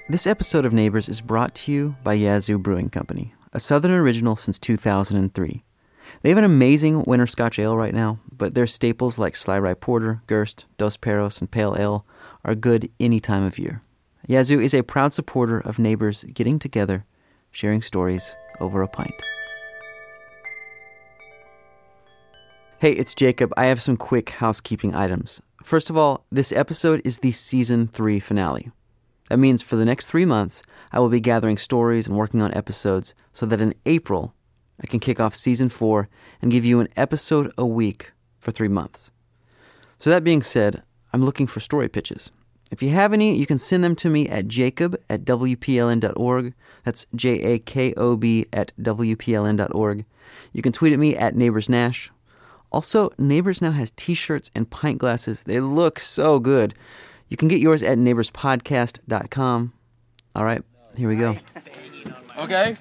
This episode of Neighbors is brought to you by Yazoo Brewing Company, a Southern original since 2003. They have an amazing winter Scotch ale right now, but their staples like Sly Rye Porter, Gerst, Dos Perros, and Pale Ale are good any time of year. Yazoo is a proud supporter of neighbors getting together, sharing stories over a pint. Hey, it's Jacob. I have some quick housekeeping items. First of all, this episode is the Season 3 finale. That means for the next 3 months, I will be gathering stories and working on episodes so that in April, I can kick off Season 4 and give you an episode a week for 3 months. So that being said, I'm looking for story pitches. If you have any, you can send them to me at jacob@wpln.org. That's jacob@wpln.org. You can tweet at me at NeighborsNash. Also, Neighbors now has t-shirts and pint glasses. They look so good. You can get yours at neighborspodcast.com. All right, here we go. Okay.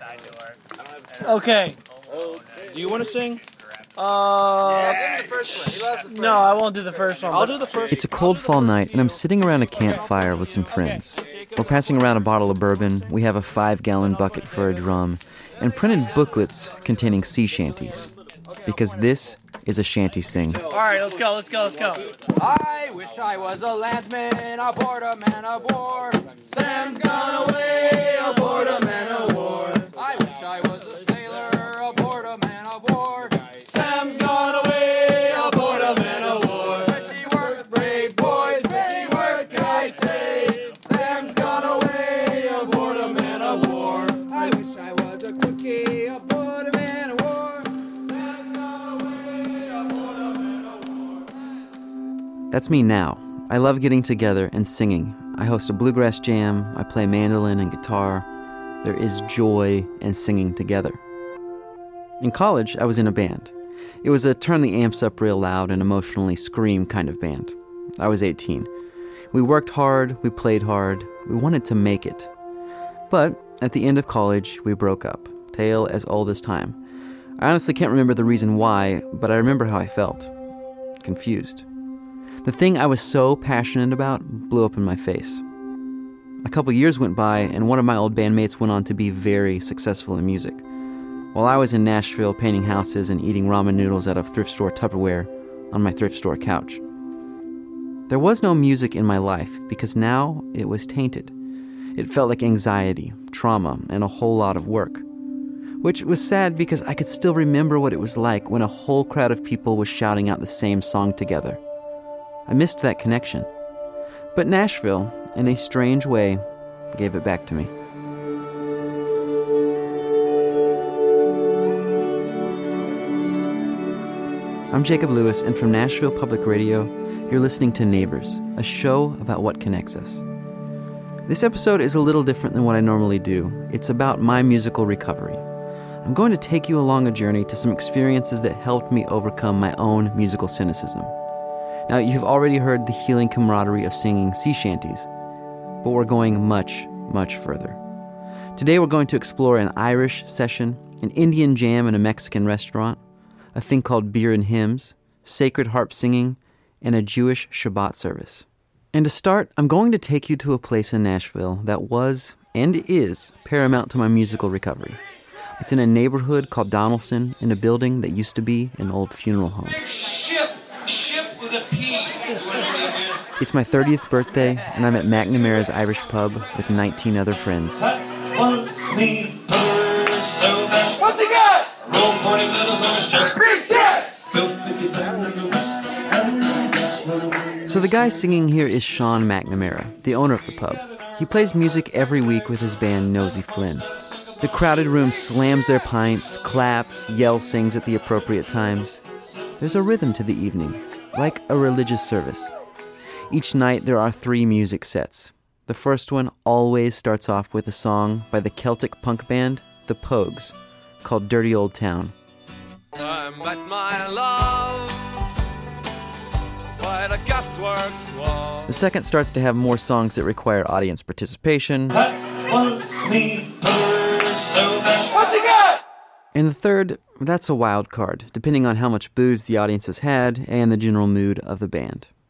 Do you want to sing? No, I won't do the first one. I'll do the first. It's a cold fall night, and I'm sitting around a campfire with some friends. We're passing around a bottle of bourbon. We have a 5-gallon bucket for a drum, and printed booklets containing sea shanties. Because this is a shanty sing. All right, let's go. I wish I was a landsman aboard a man of war. Sam's gone away aboard a man of war. I wish I was a sailor aboard a man of war. Sam's gone away aboard a man of war. Pretty work, brave boys, pretty work, I say. Sam's gone away aboard a man of war. I wish I was a cookie aboard a man of war. Sam's gone away aboard a man of war. That's me now. I love getting together and singing. I host a bluegrass jam. I play mandolin and guitar. There is joy in singing together. In college, I was in a band. It was a turn the amps up real loud and emotionally scream kind of band. I was 18. We worked hard, we played hard, we wanted to make it. But at the end of college, we broke up, tale as old as time. I honestly can't remember the reason why, but I remember how I felt. Confused. The thing I was so passionate about blew up in my face. A couple years went by, and one of my old bandmates went on to be very successful in music, while I was in Nashville painting houses and eating ramen noodles out of thrift store Tupperware on my thrift store couch. There was no music in my life because now it was tainted. It felt like anxiety, trauma, and a whole lot of work. Which was sad because I could still remember what it was like when a whole crowd of people was shouting out the same song together. I missed that connection. But Nashville, in a strange way, gave it back to me. I'm Jacob Lewis, and from Nashville Public Radio, you're listening to Neighbors, a show about what connects us. This episode is a little different than what I normally do. It's about my musical recovery. I'm going to take you along a journey to some experiences that helped me overcome my own musical cynicism. Now, you've already heard the healing camaraderie of singing sea shanties, but we're going much, much further. Today we're going to explore an Irish session, an Indian jam in a Mexican restaurant, a thing called beer and hymns, sacred harp singing, and a Jewish Shabbat service. And to start, I'm going to take you to a place in Nashville that was, and is, paramount to my musical recovery. It's in a neighborhood called Donaldson, in a building that used to be an old funeral home. Ship with a P. It's my 30th birthday, and I'm at McNamara's Irish Pub with 19 other friends. That was me. So fast. What's he got? Roll 40 littles on his chest. Big chest. Go 50 down in the wrist. So the guy singing here is Sean McNamara, the owner of the pub. He plays music every week with his band Nosy Flynn. The crowded room slams their pints, claps, yells, sings at the appropriate times. There's a rhythm to the evening, like a religious service. Each night there are 3 music sets. The first one always starts off with a song by the Celtic punk band, The Pogues, called Dirty Old Town. I met my love by the gasworks wall. The second starts to have more songs that require audience participation. That was me. So fast. What's he got? And the third, that's a wild card, depending on how much booze the audience has had and the general mood of the band.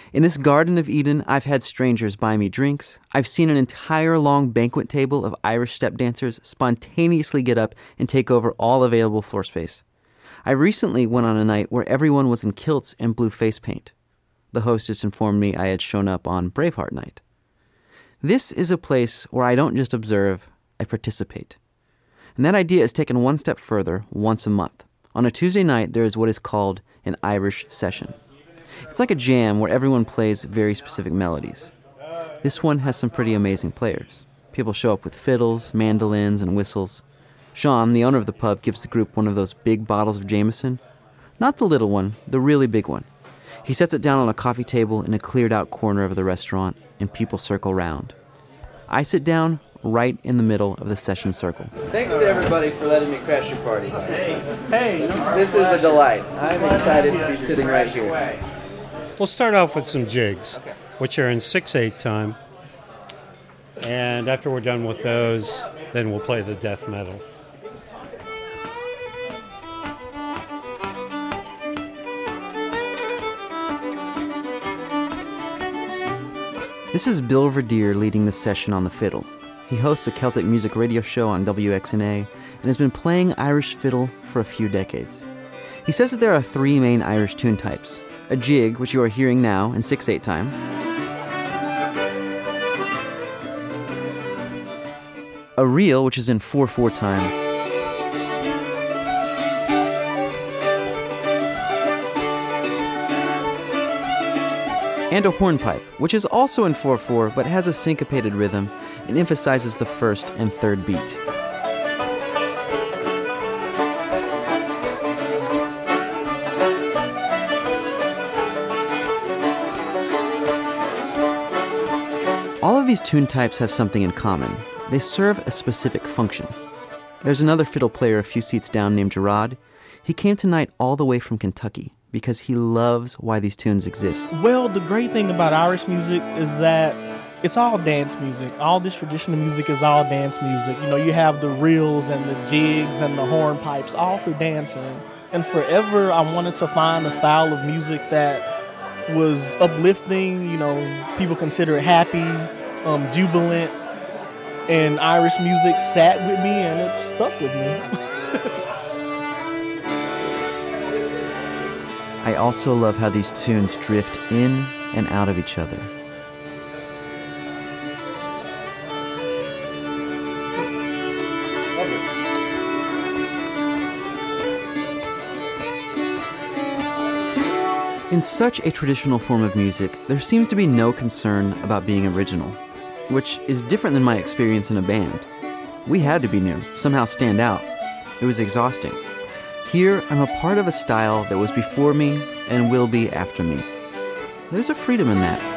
In this Garden of Eden, I've had strangers buy me drinks. I've seen an entire long banquet table of Irish step dancers spontaneously get up and take over all available floor space. I recently went on a night where everyone was in kilts and blue face paint. The hostess informed me I had shown up on Braveheart night. This is a place where I don't just observe, I participate. And that idea is taken one step further once a month. On a Tuesday night, there is what is called an Irish session. It's like a jam where everyone plays very specific melodies. This one has some pretty amazing players. People show up with fiddles, mandolins, and whistles. Sean, the owner of the pub, gives the group one of those big bottles of Jameson. Not the little one, the really big one. He sets it down on a coffee table in a cleared-out corner of the restaurant, and people circle round. I sit down right in the middle of the session circle. Thanks to everybody for letting me crash your party. Hey, This is a delight. I'm excited to be sitting right here. we'll start off with some jigs, which are in 6/8 time. And after we're done with those, then we'll play the death metal. This is Bill Verdier leading the session on the fiddle. He hosts a Celtic music radio show on WXNA and has been playing Irish fiddle for a few decades. He says that there are 3 main Irish tune types: a jig, which you are hearing now in 6/8 time, a reel, which is in 4/4 time, and a hornpipe, which is also in 4/4 but has a syncopated rhythm and emphasizes the first and third beat. All of these tune types have something in common. They serve a specific function. There's another fiddle player a few seats down named Gerard. He came tonight all the way from Kentucky because he loves why these tunes exist. Well, the great thing about Irish music is that it's all dance music. All this traditional music is all dance music. You know, you have the reels and the jigs and the hornpipes, all for dancing. And forever, I wanted to find a style of music that was uplifting, you know, people consider it happy, jubilant. And Irish music sat with me and it stuck with me. I also love how these tunes drift in and out of each other. In such a traditional form of music, there seems to be no concern about being original, which is different than my experience in a band. We had to be new, somehow stand out. It was exhausting. Here, I'm a part of a style that was before me and will be after me. There's a freedom in that.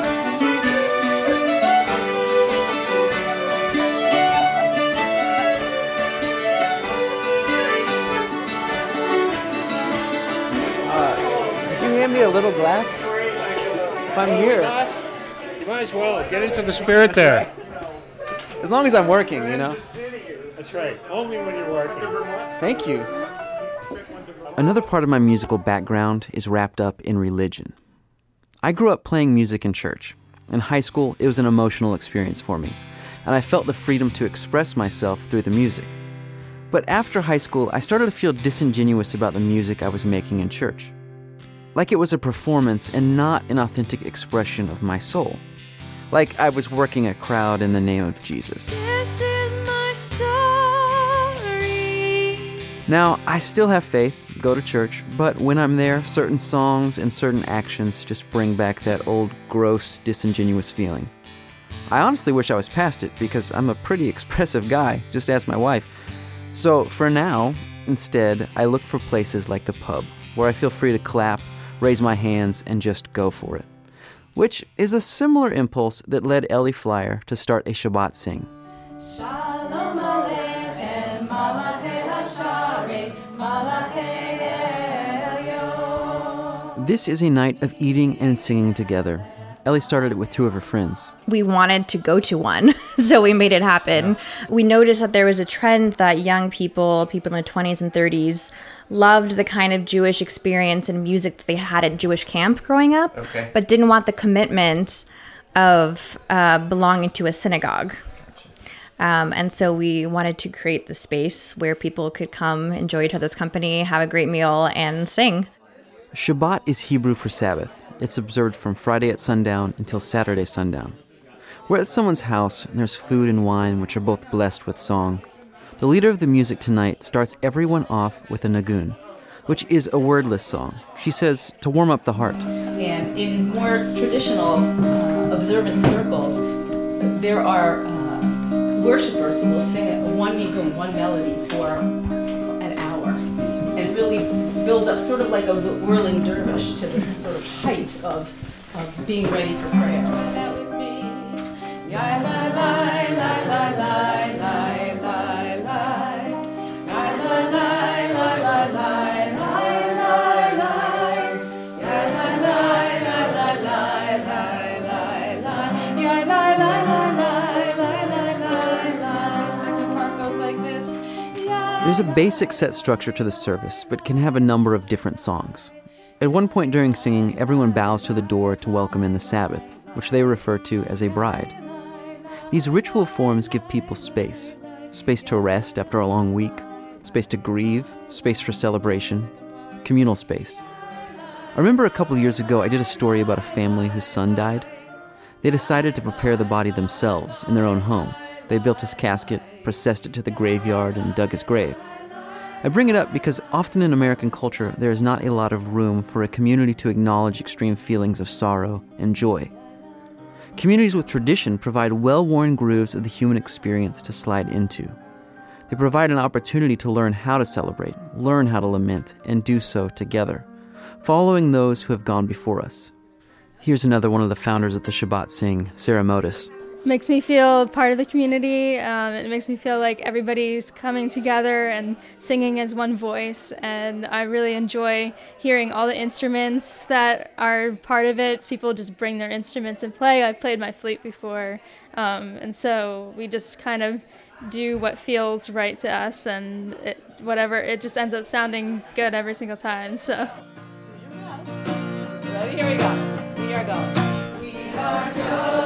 Could you hand me a little glass? If I'm here. You might as well get into the spirit there. As long as I'm working, you know. That's right. Only when you're working. Thank you. Another part of my musical background is wrapped up in religion. I grew up playing music in church. In high school, it was an emotional experience for me, and I felt the freedom to express myself through the music. But after high school, I started to feel disingenuous about the music I was making in church. Like it was a performance and not an authentic expression of my soul. Like I was working a crowd in the name of Jesus. This is my story. Now, I still have faith, go to church, but when I'm there, certain songs and certain actions just bring back that old, gross, disingenuous feeling. I honestly wish I was past it because I'm a pretty expressive guy, just ask my wife. So for now, instead, I look for places like the pub, where I feel free to clap, raise my hands, and just go for it. Which is a similar impulse that led Ellie Flyer to start a Shabbat sing. Shalom Aleichem, Malachei Hashare, Malachei Elyon. This is a night of eating and singing together. Ellie started it with 2 of her friends. We wanted to go to one, so we made it happen. Yeah. We noticed that there was a trend that young people in their 20s and 30s, loved the kind of Jewish experience and music that they had at Jewish camp growing up, but didn't want the commitment of belonging to a synagogue. And so we wanted to create the space where people could come, enjoy each other's company, have a great meal, and sing. Shabbat is Hebrew for Sabbath. It's observed from Friday at sundown until Saturday sundown. We're at someone's house, and there's food and wine, which are both blessed with song. The leader of the music tonight starts everyone off with a nagun, which is a wordless song. She says, to warm up the heart. And in more traditional observant circles, there are worshipers who will sing one nigun, one melody for an hour, and really build up sort of like a whirling dervish to this sort of height of being ready for prayer. There's a basic set structure to the service, but can have a number of different songs. At one point during singing, everyone bows to the door to welcome in the Sabbath, which they refer to as a bride. These ritual forms give people space to rest after a long week, space to grieve, space for celebration, communal space. I remember a couple years ago I did a story about a family whose son died. They decided to prepare the body themselves in their own home. They built his casket, processed it to the graveyard, and dug his grave. I bring it up because often in American culture, there is not a lot of room for a community to acknowledge extreme feelings of sorrow and joy. Communities with tradition provide well-worn grooves of the human experience to slide into. They provide an opportunity to learn how to celebrate, learn how to lament, and do so together, following those who have gone before us. Here's another one of the founders of the Shabbat Sing, Sarah Modis. Makes me feel part of the community. It makes me feel like everybody's coming together and singing as one voice. And I really enjoy hearing all the instruments that are part of it. People just bring their instruments and play. I've played my flute before. And so we just kind of do what feels right to us, and it just ends up sounding good every single time. So. Ready? Here we go. We are going. We are going.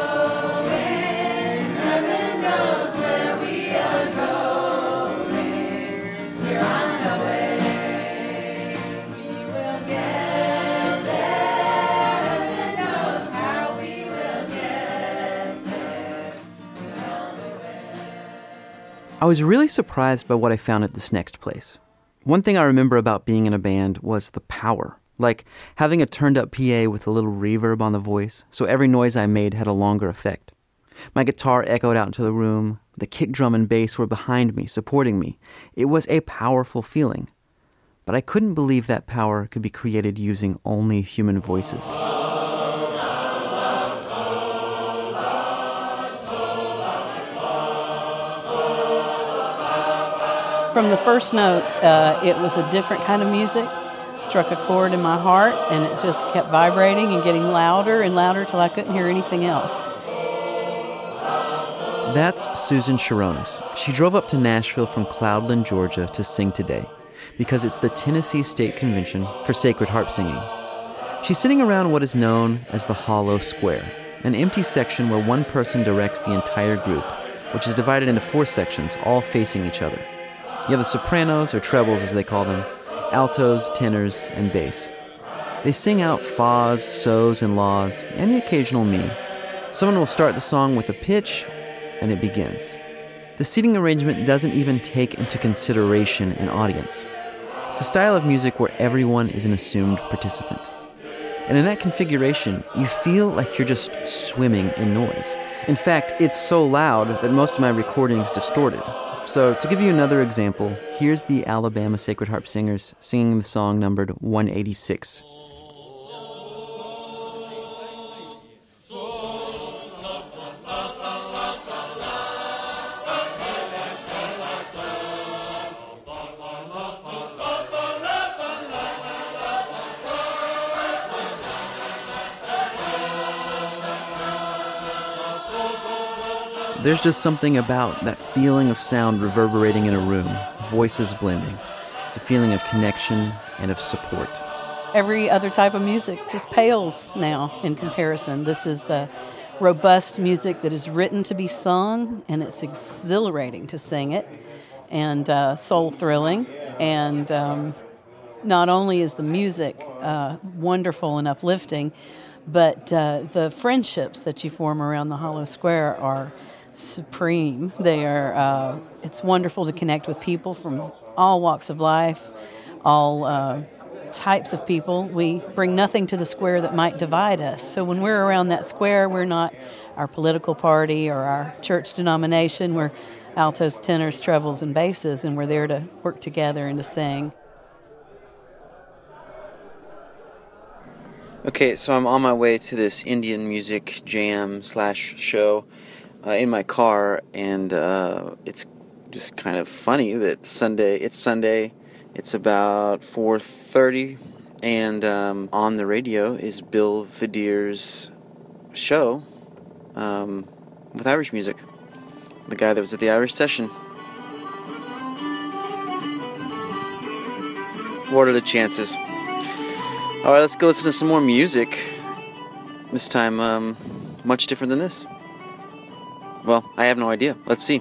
I was really surprised by what I found at this next place. One thing I remember about being in a band was the power, like having a turned-up PA with a little reverb on the voice, so every noise I made had a longer effect. My guitar echoed out into the room, the kick drum and bass were behind me, supporting me. It was a powerful feeling. But I couldn't believe that power could be created using only human voices. From the first note, it was a different kind of music. It struck a chord in my heart, and it just kept vibrating and getting louder and louder till I couldn't hear anything else. That's Susan Sharonis. She drove up to Nashville from Cloudland, Georgia to sing today because it's the Tennessee State Convention for Sacred Harp Singing. She's sitting around what is known as the Hollow Square, an empty section where one person directs the entire group, which is divided into 4 sections, all facing each other. You have the sopranos, or trebles as they call them, altos, tenors, and bass. They sing out fas, sos, and las, and the occasional mi. Someone will start the song with a pitch, and it begins. The seating arrangement doesn't even take into consideration an audience. It's a style of music where everyone is an assumed participant. And in that configuration, you feel like you're just swimming in noise. In fact, it's so loud that most of my recordings distorted. So to give you another example, here's the Alabama Sacred Harp Singers singing the song numbered 186. There's just something about that feeling of sound reverberating in a room, voices blending. It's a feeling of connection and of support. Every other type of music just pales now in comparison. This is robust music that is written to be sung, and it's exhilarating to sing it, and soul-thrilling. And not only is the music wonderful and uplifting, but the friendships that you form around the Hollow Square are supreme. They are. It's wonderful to connect with people from all walks of life, all types of people. We bring nothing to the square that might divide us. So when we're around that square, we're not our political party or our church denomination. We're altos, tenors, trebles, and basses, and we're there to work together and to sing. Okay, so I'm on my way to this Indian music jam / show in my car, and it's just kind of funny that it's Sunday, it's about 4:30, and on the radio is Bill Vidir's show with Irish music, the guy that was at the Irish session. What are the chances? All right, let's go listen to some more music. This time, much different than this. Well, I have no idea. Let's see.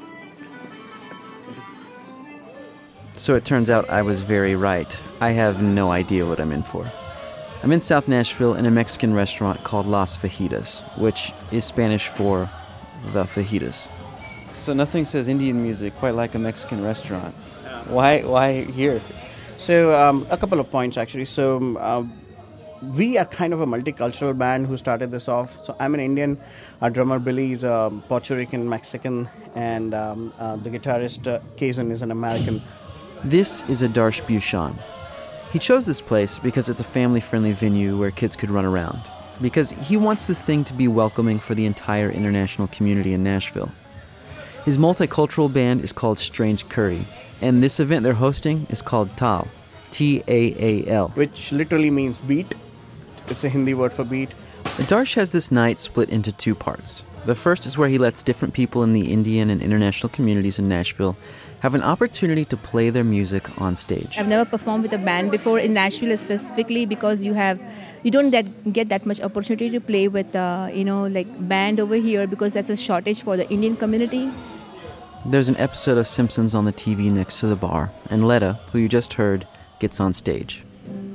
So it turns out I was very right. I have no idea what I'm in for. I'm in South Nashville in a Mexican restaurant called Las Fajitas, which is Spanish for the fajitas. So nothing says Indian music quite like a Mexican restaurant. Why here? So a couple of points actually. So we are kind of a multicultural band who started this off. So I'm an Indian. Our drummer Billy is Puerto Rican, Mexican, and the guitarist Kazan is an American. This is Adarsh Bhushan. He chose this place because it's a family-friendly venue where kids could run around. Because he wants this thing to be welcoming for the entire international community in Nashville. His multicultural band is called Strange Curry, and this event they're hosting is called Taal, T-A-A-L. Which literally means beat. It's a Hindi word for beat. Adarsh has this night split into two parts. The first is where he lets different people in the Indian and international communities in Nashville have an opportunity to play their music on stage. I've never performed with a band before in Nashville specifically because you don't get that much opportunity to play with band over here because that's a shortage for the Indian community. There's an episode of Simpsons on the TV next to the bar, and Letta, who you just heard, gets on stage.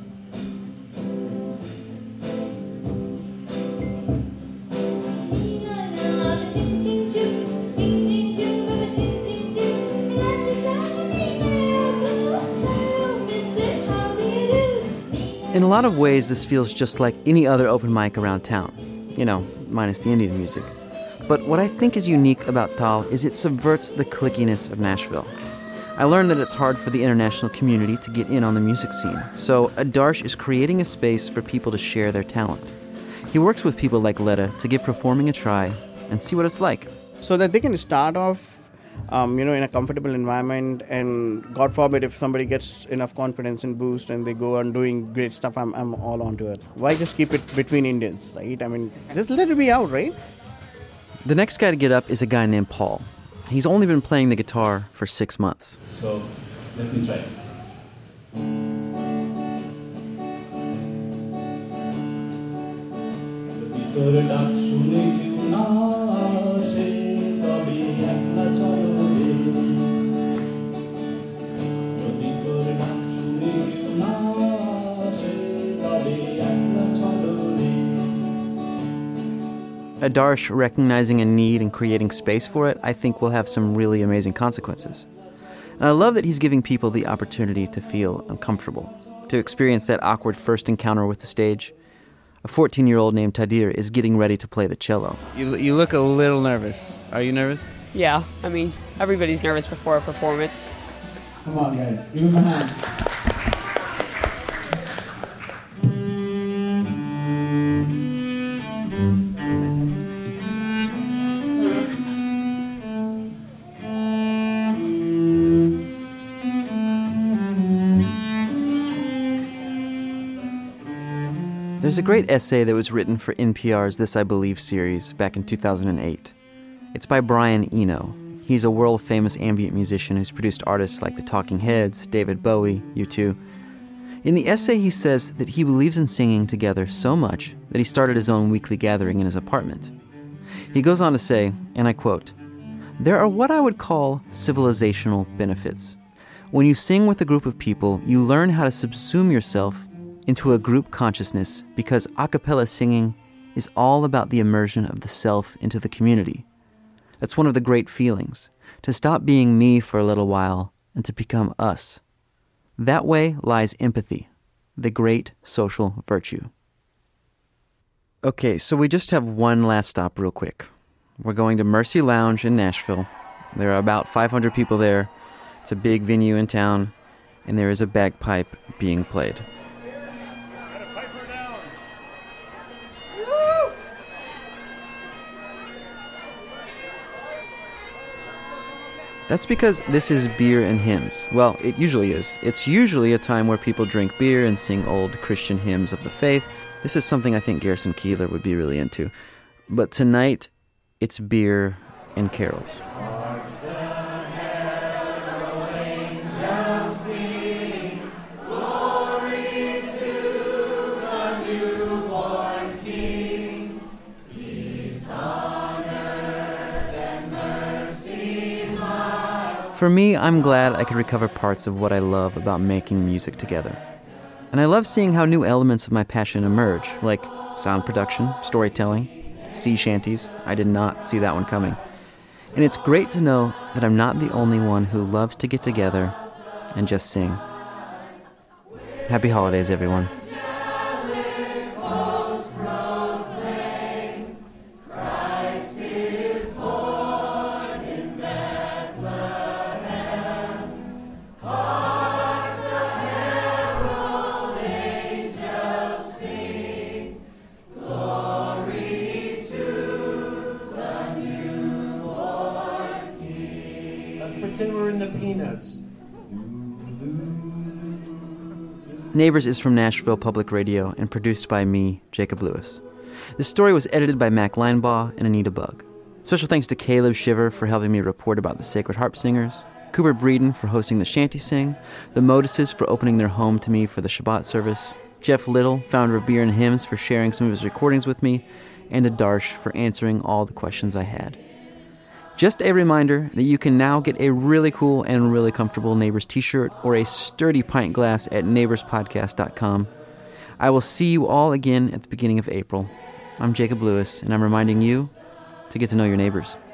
In a lot of ways, this feels just like any other open mic around town. Minus the Indian music. But what I think is unique about Taal is it subverts the clickiness of Nashville. I learned that it's hard for the international community to get in on the music scene, so Adarsh is creating a space for people to share their talent. He works with people like Letta to give performing a try and see what it's like. So that they can start off in a comfortable environment, and God forbid if somebody gets enough confidence and boost and they go on doing great stuff, I'm all onto it. Why just keep it between Indians, right? I mean, just let it be out, right? The next guy to get up is a guy named Paul. He's only been playing the guitar for 6 months. So, let me try. Adarsh recognizing a need and creating space for it, I think will have some really amazing consequences. And I love that he's giving people the opportunity to feel uncomfortable, to experience that awkward first encounter with the stage. A 14-year-old named Tadir is getting ready to play the cello. You look a little nervous. Are you nervous? Yeah, I mean, everybody's nervous before a performance. Come on, guys. Give him a hand. There's a great essay that was written for NPR's This I Believe series back in 2008. It's by Brian Eno. He's a world-famous ambient musician who's produced artists like the Talking Heads, David Bowie, U2. In the essay, he says that he believes in singing together so much that he started his own weekly gathering in his apartment. He goes on to say, and I quote, "There are what I would call civilizational benefits. When you sing with a group of people, you learn how to subsume yourself into a group consciousness because a cappella singing is all about the immersion of the self into the community. That's one of the great feelings, to stop being me for a little while and to become us. That way lies empathy, the great social virtue." Okay, so we just have one last stop real quick. We're going to Mercy Lounge in Nashville. There are about 500 people there. It's a big venue in town, and there is a bagpipe being played. That's because this is beer and hymns. Well, it usually is. It's usually a time where people drink beer and sing old Christian hymns of the faith. This is something I think Garrison Keillor would be really into. But tonight, it's beer and carols. For me, I'm glad I could recover parts of what I love about making music together. And I love seeing how new elements of my passion emerge, like sound production, storytelling, sea shanties. I did not see that one coming. And it's great to know that I'm not the only one who loves to get together and just sing. Happy holidays, everyone. Pretend we're in the Peanuts. Neighbors is from Nashville Public Radio and produced by me, Jacob Lewis. This story was edited by Mac Linebaugh and Anita Bugg. Special thanks to Caleb Shiver for helping me report about the Sacred Harp Singers, Cooper Breeden for hosting the Shanty Sing, the Modises for opening their home to me for the Shabbat service, Jeff Little, founder of Beer and Hymns, for sharing some of his recordings with me, and to Darsh for answering all the questions I had. Just a reminder that you can now get a really cool and really comfortable Neighbors t-shirt or a sturdy pint glass at neighborspodcast.com. I will see you all again at the beginning of April. I'm Jacob Lewis, and I'm reminding you to get to know your neighbors.